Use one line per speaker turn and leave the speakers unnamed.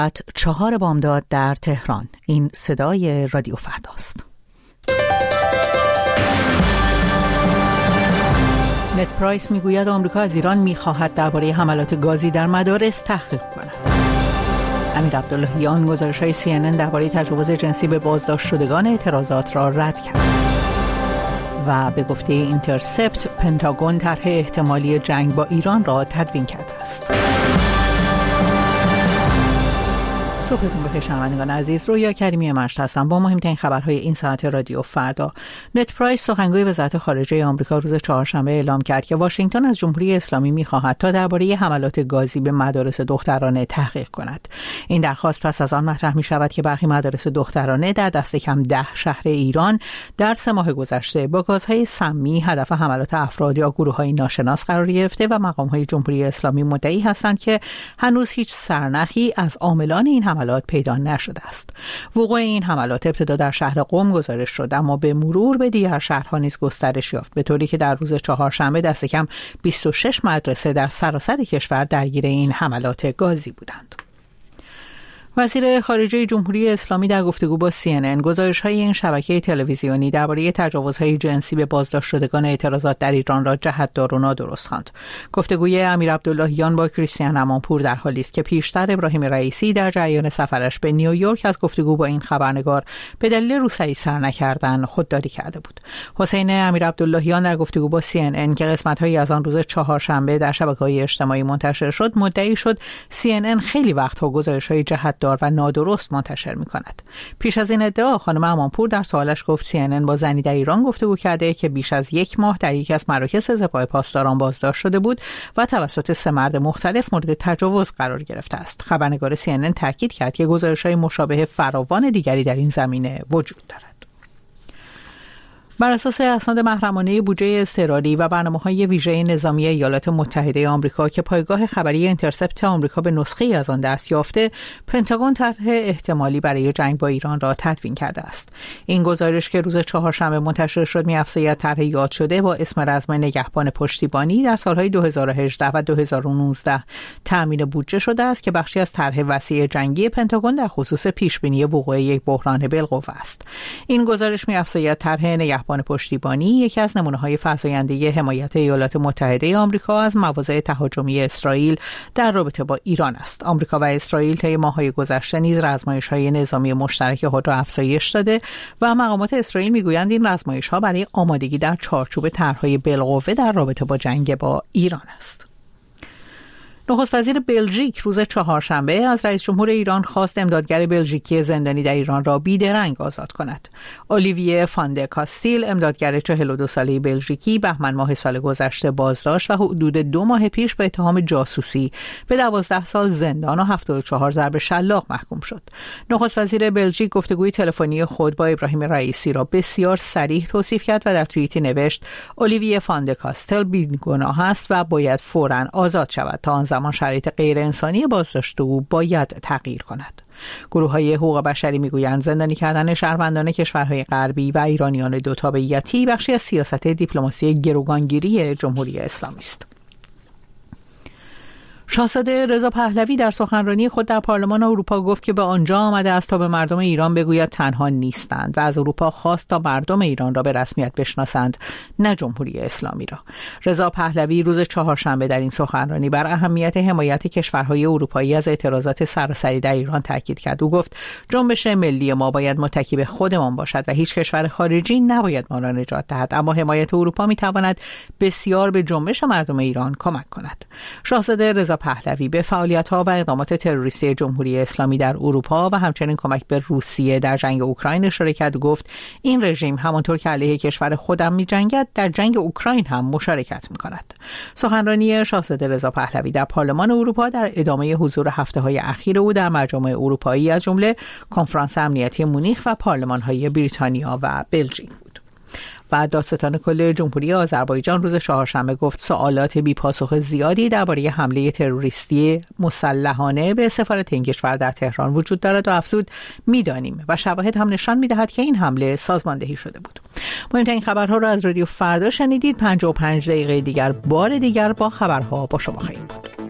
4 بامداد در تهران. این صدای رادیو فرداست. نت پرایس میگوید آمریکا از ایران میخواهد درباره حملات گازی در مدارس تحقیق کند. امیر عبداللهیان گزارش‌های CNN درباره تجاوز جنسی به بازداشت شدگان اعتراضات را رد کرد. و به گفته اینترسپت پنتاگون طرح احتمالی جنگ با ایران را تدوین کرده است. صبحتون بخیر شنوندگان عزیز، رویا کریمی مشت هستم با مهمترین خبرهای این ساعت رادیو فردا. نت پرایس سخنگوی وزارت خارجه آمریکا روز چهارشنبه اعلام کرد که واشنگتن از جمهوری اسلامی می‌خواهد تا درباره حملات گازی به مدارس دخترانه تحقیق کند. این درخواست پس از آن مطرح می‌شود که برخی مدارس دخترانه در دست کم 10 شهر ایران در 3 ماه گذشته با گازهای سمی هدف حملات افراد یا گروه‌های ناشناس قرار گرفته و مقام‌های جمهوری اسلامی مدعی هستند که هنوز هیچ سرنخی از عاملان این حملات پیدا نشده است. وقوع این حملات ابتدا در شهر قم گزارش شد، اما به مرور به دیگر شهرها نیز گسترش یافت، به طوری که در روز چهارشنبه دست کم 26 مدرسه در سراسر کشور درگیر این حملات گازی بودند. وزیر خارجه جمهوری اسلامی در گفتگو با CNN گزارش‌های این شبکه تلویزیونی درباره تجاوزهای جنسی به بازداشت شدگان اعتراضات در ایران را جهت‌دار و نادرست خواند. گفتگوی امیر عبداللهیان با کریستیان امانپور در حالی است که پیشتر ابراهیم رئیسی در جریان سفرش به نیویورک از گفتگو با این خبرنگار به دلیل روسری سر نکردن خودداری کرده بود. حسین امیر عبداللهیان در گفتگو با CNN که قسمت‌هایی از آن روز چهارشنبه در شبکه‌های اجتماعی منتشر شد، مدعی شد CNN خیلی وقت‌ها گزارش‌های جهت‌دار و نادرست منتشر می‌کند. پیش از این ادعا خانم امانپور در سوالش گفت CNN با زنی در ایران گفتگو کرده که بیش از 1 ماه در یکی از مراکز سپاه پاسداران بازداشت شده بود و توسط 3 مرد مختلف مورد تجاوز قرار گرفته است. خبرنگار CNN تاکید کرد که گزارش‌های مشابه فراوان دیگری در این زمینه وجود دارد. بر اساس اسناد محرمانه بودجه اضطراری و برنامه‌های ویژه نظامی ایالات متحده آمریکا که پایگاه خبری اینترسپت آمریکا به نسخه‌ای از آن دست یافته، پنتاگون طرح احتمالی برای جنگ با ایران را تدوین کرده است. این گزارش که روز چهارشنبه منتشر شد می‌افزاید طرح یاد شده با اسم رزم نگهبان پشتیبانی در سالهای 2018 و 2019 تأمین بودجه شده است که بخشی از طرح وسیع جنگی پنتاگون در خصوص پیشبینی وقوع یک بحران بالقوه است. این گزارش می‌افزاید طرح نگهبان پشتیبانی یکی از نمونه‌های فزاینده حمایت ایالات متحده آمریکا از مواضع تهاجمی اسرائیل در رابطه با ایران است. آمریکا و اسرائیل طی ماه‌های گذشته نیز آزمایش‌های نظامی مشترک خود را افزایش داده و مقامات اسرائیل می‌گویند این آزمایش‌ها برای آمادگی در چارچوب طرح‌های بالقوه در رابطه با جنگ با ایران است. نخست وزیر بلژیک روز چهارشنبه از رئیس جمهور ایران خواست امدادگر بلژیکی زندانی در ایران را بیدرنگ آزاد کند. اولیویه فان کاستیل، امدادگر 42 ساله بلژیکی، بهمن ماه سال گذشته بازداشت و حدود 2 ماه پیش به اتهام جاسوسی به 12 سال زندان و 74 ضرب شلاق محکوم شد. نخست وزیر بلژیک گفتگوی تلفنی خود با ابراهیم رئیسی را بسیار صریح توصیف کرد و در توییتی نوشت اولیویه فان کاستیل بی‌گناه است و باید فوراً آزاد شود، تا آن زمان شرایط غیر انسانی بازداشت او باید تغییر کند. گروه‌های حقوق بشری میگویند زندانی کردن شهروندان کشورهای غربی و ایرانیان دو تابعیتی بخشی از سیاست دیپلماسی گروگانگیری جمهوری اسلامی است. شاهزاده رضا پهلوی در سخنرانی خود در پارلمان اروپا گفت که به آنجا آمده است تا به مردم ایران بگوید تنها نیستند و از اروپا خواست تا مردم ایران را به رسمیت بشناسند، نه جمهوری اسلامی را. رضا پهلوی روز چهارشنبه در این سخنرانی بر اهمیت حمایت کشورهای اروپایی از اعتراضات سراسری در ایران تاکید کرد. او گفت جنبش ملی ما باید متکی به خودمان باشد و هیچ کشور خارجی نباید ما را نجات دهد، اما حمایت اروپا میتواند بسیار به جنبش مردم ایران کمک کند. شاهزاده رضا پهلوی به فعالیت‌ها و اقدامات تروریستی جمهوری اسلامی در اروپا و همچنین کمک به روسیه در جنگ اوکراین اشاره کرد و گفت این رژیم همانطور که علیه کشور خودم می‌جنگد در جنگ اوکراین هم مشارکت می‌کند. سخنرانی شاهزاده رضا پهلوی در پارلمان اروپا در ادامه حضور هفته‌های اخیر او در مجامع اروپایی از جمله کنفرانس امنیتی مونیخ و پارلمان‌های بریتانیا و بلژیک بود. و دادستان کل جمهوری آذربایجان روز چهارشنبه گفت سوالات بی‌پاسخ زیادی درباره حمله تروریستی مسلحانه به سفارت این کشور در تهران وجود دارد و افزود می‌دانیم و شواهد هم نشان می‌دهد که این حمله سازماندهی شده بود. مهمترین خبرها را از رادیو فردا شنیدید. 55 دقیقه دیگر بار دیگر با خبرها با شما خواهیم بود.